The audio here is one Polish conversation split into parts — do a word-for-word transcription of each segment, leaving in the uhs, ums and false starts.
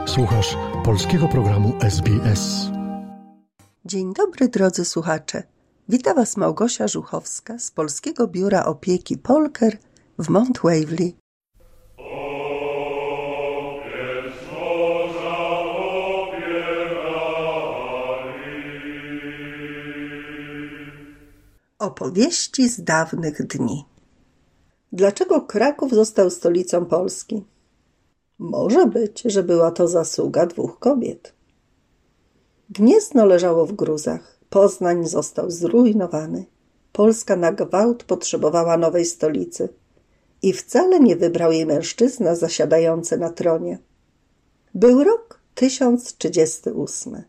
Słuchasz polskiego programu S B S. Dzień dobry, drodzy słuchacze. Wita Was Małgosia Żuchowska z Polskiego Biura Opieki Polker w Mount Waverly. Opowieści z dawnych dni. Dlaczego Kraków został stolicą Polski? Może być, że była to zasługa dwóch kobiet. Gniezno leżało w gruzach, Poznań został zrujnowany. Polska na gwałt potrzebowała nowej stolicy i wcale nie wybrał jej mężczyzna zasiadający na tronie. Był rok tysiąc trzydziesty ósmy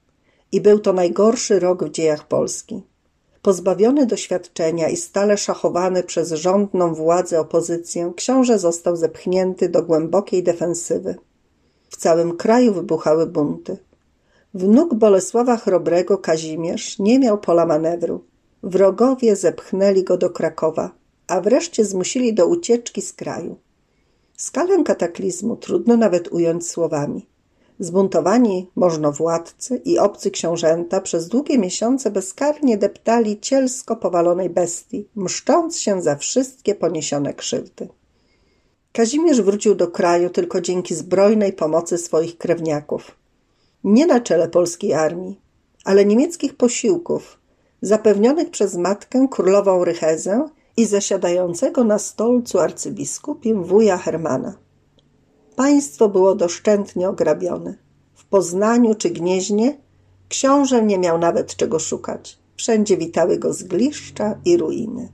i był to najgorszy rok w dziejach Polski. Pozbawiony doświadczenia i stale szachowany przez rządną władzę opozycję, książę został zepchnięty do głębokiej defensywy. W całym kraju wybuchały bunty. Wnuk Bolesława Chrobrego, Kazimierz, nie miał pola manewru. Wrogowie zepchnęli go do Krakowa, a wreszcie zmusili do ucieczki z kraju. Skalę kataklizmu trudno nawet ująć słowami. Zbuntowani możnowładcy i obcy książęta przez długie miesiące bezkarnie deptali cielsko powalonej bestii, mszcząc się za wszystkie poniesione krzywdy. Kazimierz wrócił do kraju tylko dzięki zbrojnej pomocy swoich krewniaków. Nie na czele polskiej armii, ale niemieckich posiłków, zapewnionych przez matkę królową Rychezę i zasiadającego na stolcu arcybiskupim wuja Hermana. Państwo było doszczętnie ograbione. W Poznaniu czy Gnieźnie książę nie miał nawet czego szukać. Wszędzie witały go zgliszcza i ruiny.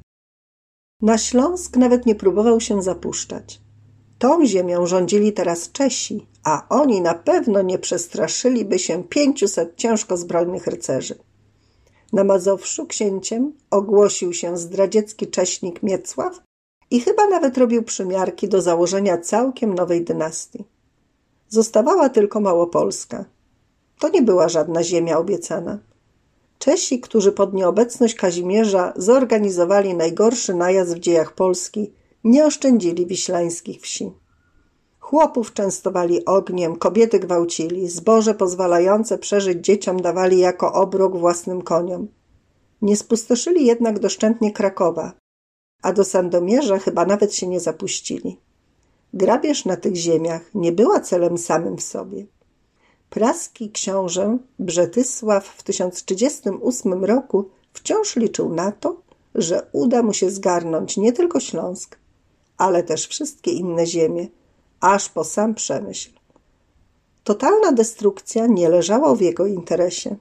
Na Śląsk nawet nie próbował się zapuszczać. Tą ziemią rządzili teraz Czesi, a oni na pewno nie przestraszyliby się pięciuset ciężko zbrojnych rycerzy. Na Mazowszu księciem ogłosił się zdradziecki cześnik Miecław i chyba nawet robił przymiarki do założenia całkiem nowej dynastii. Zostawała tylko Małopolska. To nie była żadna ziemia obiecana. Czesi, którzy pod nieobecność Kazimierza zorganizowali najgorszy najazd w dziejach Polski, nie oszczędzili wiślańskich wsi. Chłopów częstowali ogniem, kobiety gwałcili, zboże pozwalające przeżyć dzieciom dawali jako obrok własnym koniom. Nie spustoszyli jednak doszczętnie Krakowa, a do Sandomierza chyba nawet się nie zapuścili. Grabież na tych ziemiach nie była celem samym w sobie. Praski książę Brzetysław w tysiąc trzydziestym ósmym roku wciąż liczył na to, że uda mu się zgarnąć nie tylko Śląsk, ale też wszystkie inne ziemie, aż po sam Przemyśl. Totalna destrukcja nie leżała w jego interesie.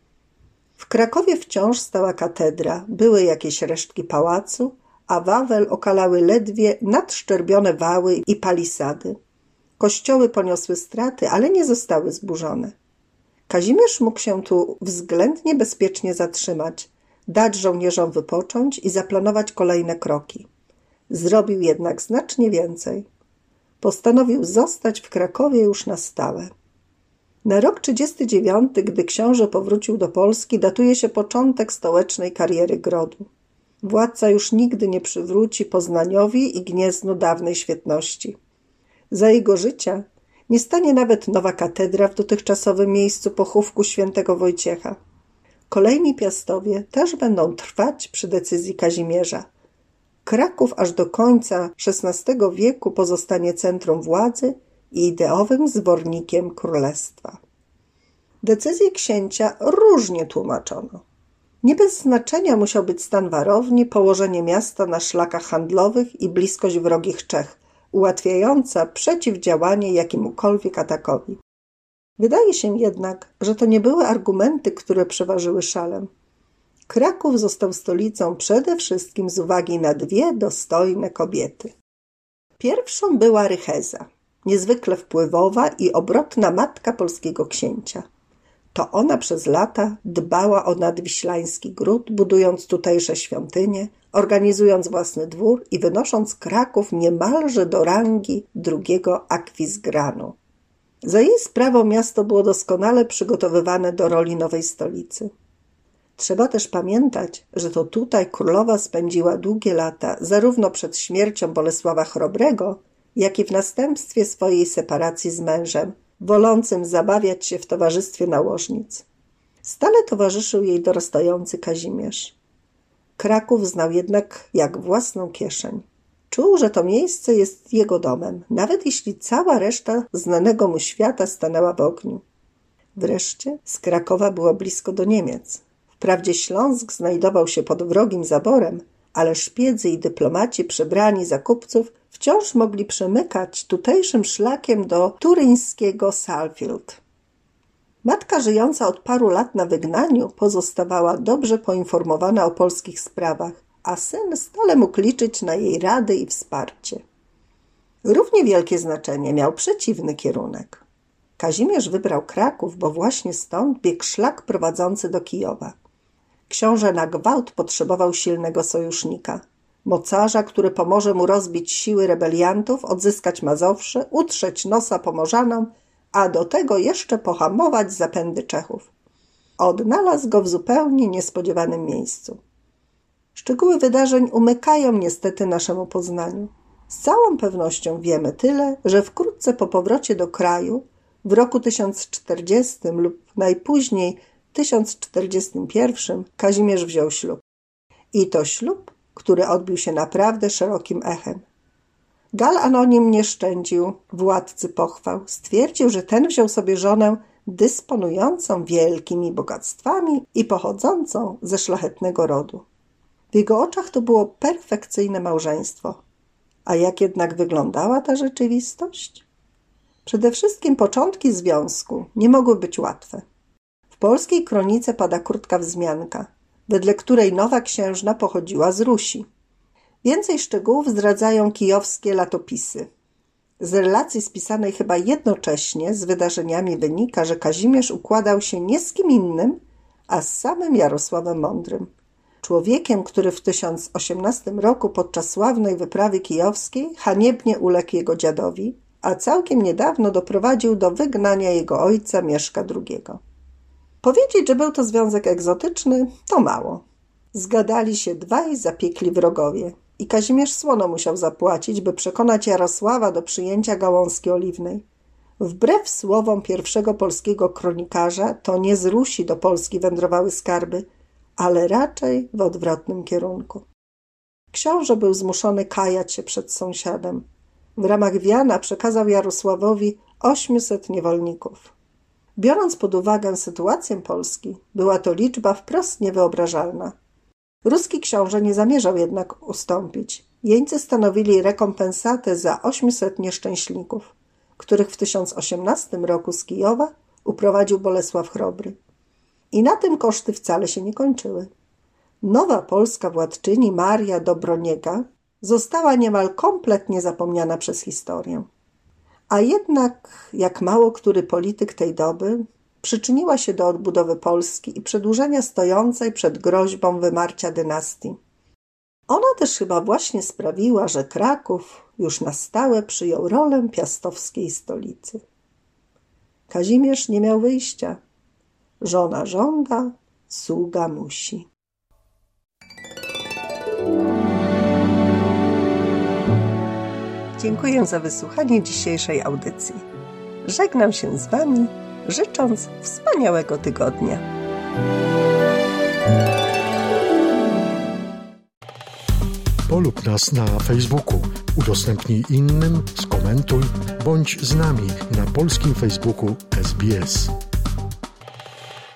W Krakowie wciąż stała katedra, były jakieś resztki pałacu, a Wawel okalały ledwie nadszczerbione wały i palisady. Kościoły poniosły straty, ale nie zostały zburzone. Kazimierz mógł się tu względnie bezpiecznie zatrzymać, dać żołnierzom wypocząć i zaplanować kolejne kroki. Zrobił jednak znacznie więcej. Postanowił zostać w Krakowie już na stałe. Na rok trzydziesty dziewiąty, gdy książę powrócił do Polski, datuje się początek stołecznej kariery Grodu. Władca już nigdy nie przywróci Poznaniowi i Gnieznu dawnej świetności. Za jego życia nie stanie nawet nowa katedra w dotychczasowym miejscu pochówku świętego Wojciecha. Kolejni piastowie też będą trwać przy decyzji Kazimierza. Kraków aż do końca szesnastego wieku pozostanie centrum władzy i ideowym zwornikiem królestwa. Decyzje księcia różnie tłumaczono. Nie bez znaczenia musiał być stan warowni, położenie miasta na szlakach handlowych i bliskość wrogich Czech, ułatwiająca przeciwdziałanie jakiemukolwiek atakowi. Wydaje się jednak, że to nie były argumenty, które przeważyły szalem. Kraków został stolicą przede wszystkim z uwagi na dwie dostojne kobiety. Pierwszą była Rycheza, niezwykle wpływowa i obrotna matka polskiego księcia. To ona przez lata dbała o nadwiślański gród, budując tutejsze świątynie, organizując własny dwór i wynosząc Kraków niemalże do rangi drugiego Akwizgranu. Za jej sprawą miasto było doskonale przygotowywane do roli nowej stolicy. Trzeba też pamiętać, że to tutaj królowa spędziła długie lata, zarówno przed śmiercią Bolesława Chrobrego, jak i w następstwie swojej separacji z mężem, wolącym zabawiać się w towarzystwie nałożnic. Stale towarzyszył jej dorastający Kazimierz. Kraków znał jednak jak własną kieszeń. Czuł, że to miejsce jest jego domem, nawet jeśli cała reszta znanego mu świata stanęła w ogniu. Wreszcie z Krakowa było blisko do Niemiec. Wprawdzie Śląsk znajdował się pod wrogim zaborem, ale szpiedzy i dyplomaci przebrani za kupców wciąż mogli przemykać tutejszym szlakiem do turyńskiego Saalfeld. Matka żyjąca od paru lat na wygnaniu pozostawała dobrze poinformowana o polskich sprawach, a syn stale mógł liczyć na jej rady i wsparcie. Równie wielkie znaczenie miał przeciwny kierunek. Kazimierz wybrał Kraków, bo właśnie stąd biegł szlak prowadzący do Kijowa. Książę na gwałt potrzebował silnego sojusznika. Mocarza, który pomoże mu rozbić siły rebeliantów, odzyskać Mazowsze, utrzeć nosa Pomorzanom, a do tego jeszcze pohamować zapędy Czechów. Odnalazł go w zupełnie niespodziewanym miejscu. Szczegóły wydarzeń umykają niestety naszemu poznaniu. Z całą pewnością wiemy tyle, że wkrótce po powrocie do kraju, w roku tysiąc czterdziestym lub najpóźniej tysiąc czterdziestym pierwszym, Kazimierz wziął ślub. I to ślub, który odbił się naprawdę szerokim echem. Gal Anonim nie szczędził władcy pochwał. Stwierdził, że ten wziął sobie żonę dysponującą wielkimi bogactwami i pochodzącą ze szlachetnego rodu. W jego oczach to było perfekcyjne małżeństwo. A jak jednak wyglądała ta rzeczywistość? Przede wszystkim początki związku nie mogły być łatwe. W polskiej kronice pada krótka wzmianka, wedle której nowa księżna pochodziła z Rusi. Więcej szczegółów zdradzają kijowskie latopisy. Z relacji spisanej chyba jednocześnie z wydarzeniami wynika, że Kazimierz układał się nie z kim innym, a z samym Jarosławem Mądrym. Człowiekiem, który w tysiąc osiemnastym roku podczas sławnej wyprawy kijowskiej haniebnie uległ jego dziadowi, a całkiem niedawno doprowadził do wygnania jego ojca Mieszka drugiego. Powiedzieć, że był to związek egzotyczny, to mało. Zgadali się dwaj zapiekli wrogowie i Kazimierz słono musiał zapłacić, by przekonać Jarosława do przyjęcia gałązki oliwnej. Wbrew słowom pierwszego polskiego kronikarza, to nie z Rusi do Polski wędrowały skarby, ale raczej w odwrotnym kierunku. Książę był zmuszony kajać się przed sąsiadem. W ramach wiana przekazał Jarosławowi ośmiuset niewolników. Biorąc pod uwagę sytuację Polski, była to liczba wprost niewyobrażalna. Ruski książę nie zamierzał jednak ustąpić. Jeńcy stanowili rekompensatę za ośmiuset nieszczęśników, których w tysiąc osiemnastym roku z Kijowa uprowadził Bolesław Chrobry. I na tym koszty wcale się nie kończyły. Nowa polska władczyni Maria Dobroniega została niemal kompletnie zapomniana przez historię. A jednak, jak mało który polityk tej doby, przyczyniła się do odbudowy Polski i przedłużenia stojącej przed groźbą wymarcia dynastii. Ona też chyba właśnie sprawiła, że Kraków już na stałe przyjął rolę piastowskiej stolicy. Kazimierz nie miał wyjścia. Żona żąda, sługa musi. Dziękuję za wysłuchanie dzisiejszej audycji. Żegnam się z Wami, życząc wspaniałego tygodnia. Polub nas na Facebooku, udostępnij innym, skomentuj, bądź z nami na polskim Facebooku S B S.